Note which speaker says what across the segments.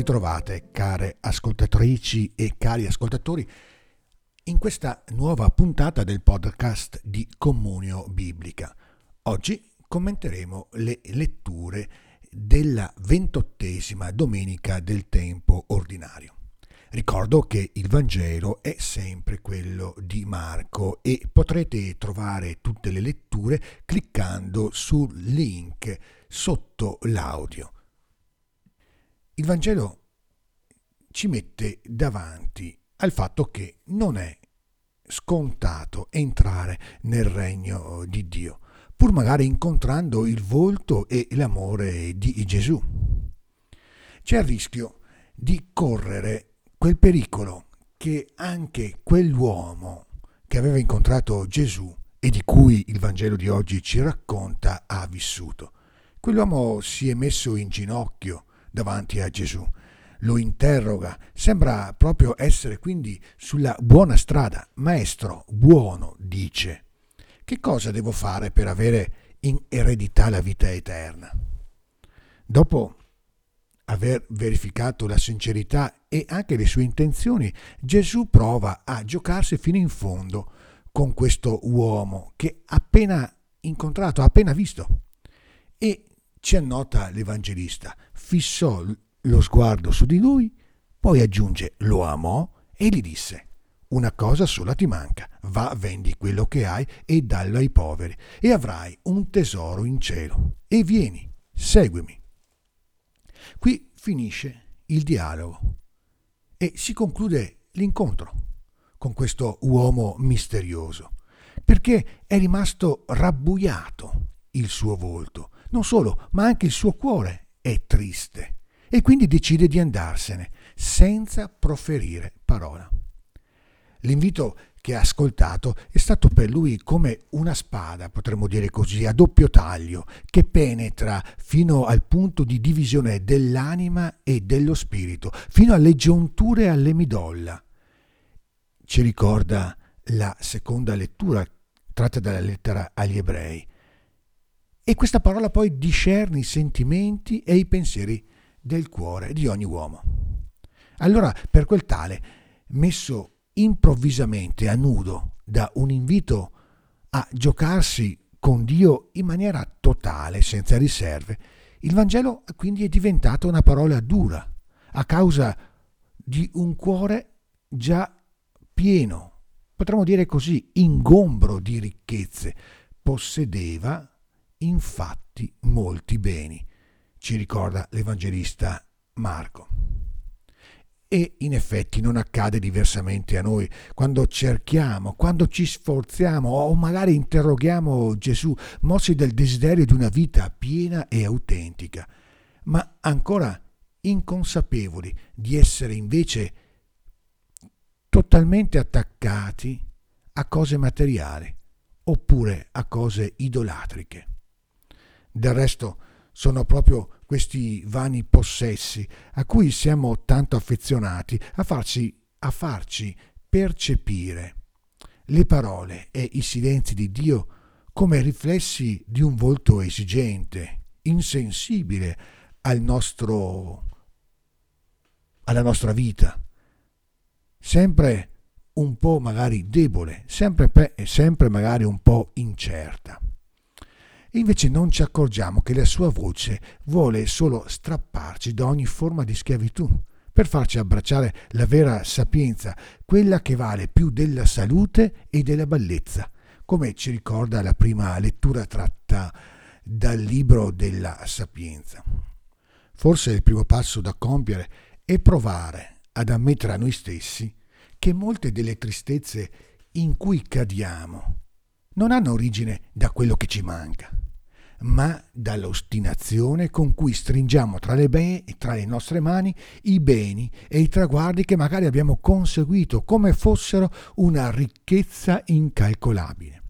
Speaker 1: ritrovate, care ascoltatrici e cari ascoltatori, in questa nuova puntata del podcast di Communio Biblica. Oggi commenteremo le letture della 28ª domenica del tempo ordinario. Ricordo che il Vangelo è sempre quello di Marco e potrete trovare tutte le letture cliccando sul link sotto l'audio. Il Vangelo ci mette davanti al fatto che non è scontato entrare nel regno di Dio, pur magari incontrando il volto e l'amore di Gesù. C'è il rischio di correre quel pericolo che anche quell'uomo che aveva incontrato Gesù e di cui il Vangelo di oggi ci racconta ha vissuto. Quell'uomo si è messo in ginocchio davanti a Gesù, lo interroga, sembra proprio essere quindi sulla buona strada. Maestro buono, dice, che cosa devo fare per avere in eredità la vita eterna? Dopo aver verificato la sincerità e anche le sue intenzioni, Gesù prova a giocarsi fino in fondo con questo uomo che ha appena incontrato, ha appena visto. E ci annota l'Evangelista, fissò lo sguardo su di lui, poi aggiunge, lo amò e gli disse, una cosa sola ti manca, va, vendi quello che hai e dallo ai poveri e avrai un tesoro in cielo e vieni, seguimi. Qui finisce il dialogo e si conclude l'incontro con questo uomo misterioso, perché è rimasto rabbuiato il suo volto. Non solo, ma anche il suo cuore è triste e quindi decide di andarsene senza proferire parola. L'invito che ha ascoltato è stato per lui come una spada, potremmo dire così, a doppio taglio, che penetra fino al punto di divisione dell'anima e dello spirito, fino alle giunture e alle midolla. Ci ricorda la seconda lettura tratta dalla lettera agli Ebrei. E questa parola poi discerne i sentimenti e i pensieri del cuore di ogni uomo. Allora, per quel tale, messo improvvisamente a nudo da un invito a giocarsi con Dio in maniera totale, senza riserve, il Vangelo quindi è diventato una parola dura, a causa di un cuore già pieno, potremmo dire così, ingombro di ricchezze, possedeva infatti molti beni, ci ricorda l'Evangelista Marco. E in effetti non accade diversamente a noi quando cerchiamo, quando ci sforziamo o magari interroghiamo Gesù, mossi dal desiderio di una vita piena e autentica, ma ancora inconsapevoli di essere invece totalmente attaccati a cose materiali oppure a cose idolatriche. Del resto sono proprio questi vani possessi a cui siamo tanto affezionati a farci percepire le parole e i silenzi di Dio come riflessi di un volto esigente, insensibile alla nostra vita, sempre un po' magari debole, sempre magari un po' incerta. E invece non ci accorgiamo che la sua voce vuole solo strapparci da ogni forma di schiavitù, per farci abbracciare la vera sapienza, quella che vale più della salute e della bellezza, come ci ricorda la prima lettura tratta dal libro della Sapienza. Forse il primo passo da compiere è provare ad ammettere a noi stessi che molte delle tristezze in cui cadiamo non hanno origine da quello che ci manca, ma dall'ostinazione con cui stringiamo tra le nostre mani i beni e i traguardi che magari abbiamo conseguito come fossero una ricchezza incalcolabile.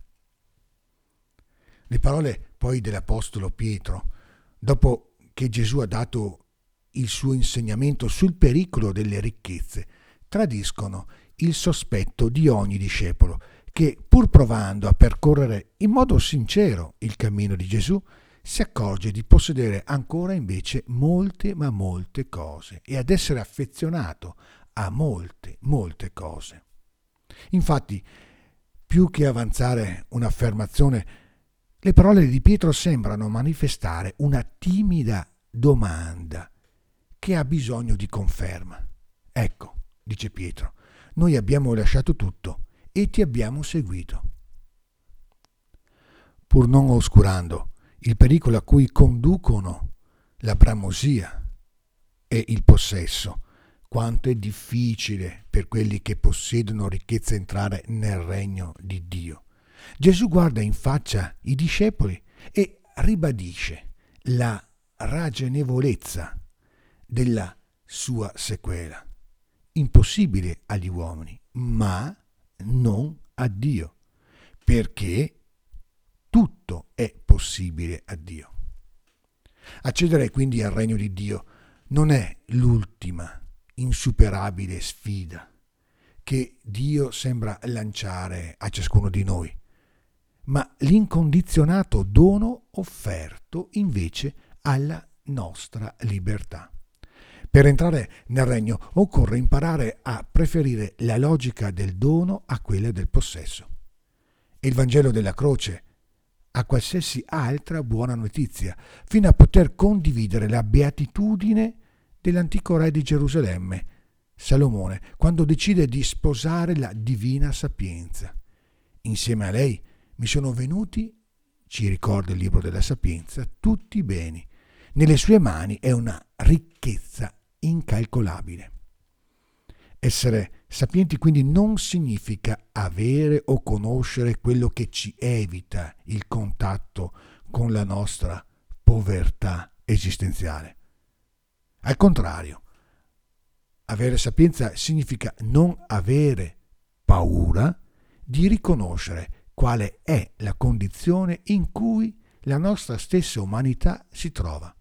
Speaker 1: Le parole poi dell'Apostolo Pietro, dopo che Gesù ha dato il suo insegnamento sul pericolo delle ricchezze, tradiscono il sospetto di ogni discepolo che, pur provando a percorrere in modo sincero il cammino di Gesù, si accorge di possedere ancora invece molte ma molte cose e ad essere affezionato a molte cose. Infatti, più che avanzare un'affermazione, le parole di Pietro sembrano manifestare una timida domanda che ha bisogno di conferma. Ecco, dice Pietro, noi abbiamo lasciato tutto e ti abbiamo seguito. Pur non oscurando il pericolo a cui conducono la bramosia e il possesso, quanto è difficile per quelli che possiedono ricchezza entrare nel regno di Dio. Gesù guarda in faccia i discepoli e ribadisce la ragionevolezza della sua sequela. Impossibile agli uomini, ma non a Dio, perché tutto è possibile a Dio. Accedere quindi al regno di Dio non è l'ultima insuperabile sfida che Dio sembra lanciare a ciascuno di noi, ma l'incondizionato dono offerto invece alla nostra libertà. Per entrare nel regno occorre imparare a preferire la logica del dono a quella del possesso. Il Vangelo della croce a qualsiasi altra buona notizia, fino a poter condividere la beatitudine dell'antico re di Gerusalemme, Salomone, quando decide di sposare la divina sapienza. Insieme a lei mi sono venuti, ci ricorda il libro della Sapienza, tutti i beni. Nelle sue mani è una ricchezza incalcolabile. Essere sapienti quindi non significa avere o conoscere quello che ci evita il contatto con la nostra povertà esistenziale. Al contrario, avere sapienza significa non avere paura di riconoscere quale è la condizione in cui la nostra stessa umanità si trova.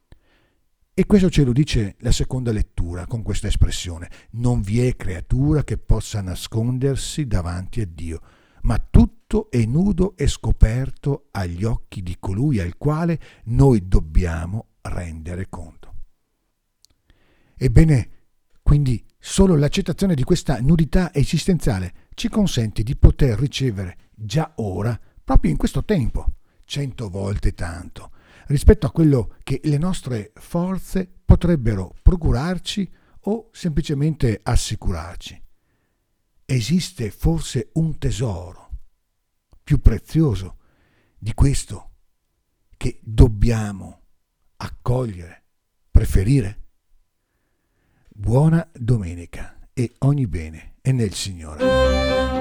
Speaker 1: E questo ce lo dice la seconda lettura con questa espressione: non vi è creatura che possa nascondersi davanti a Dio, ma tutto è nudo e scoperto agli occhi di colui al quale noi dobbiamo rendere conto. Ebbene, quindi solo l'accettazione di questa nudità esistenziale ci consente di poter ricevere già ora, proprio in questo tempo, 100 volte tanto, rispetto a quello che le nostre forze potrebbero procurarci o semplicemente assicurarci. Esiste forse un tesoro più prezioso di questo che dobbiamo accogliere, preferire? Buona domenica e ogni bene è nel Signore.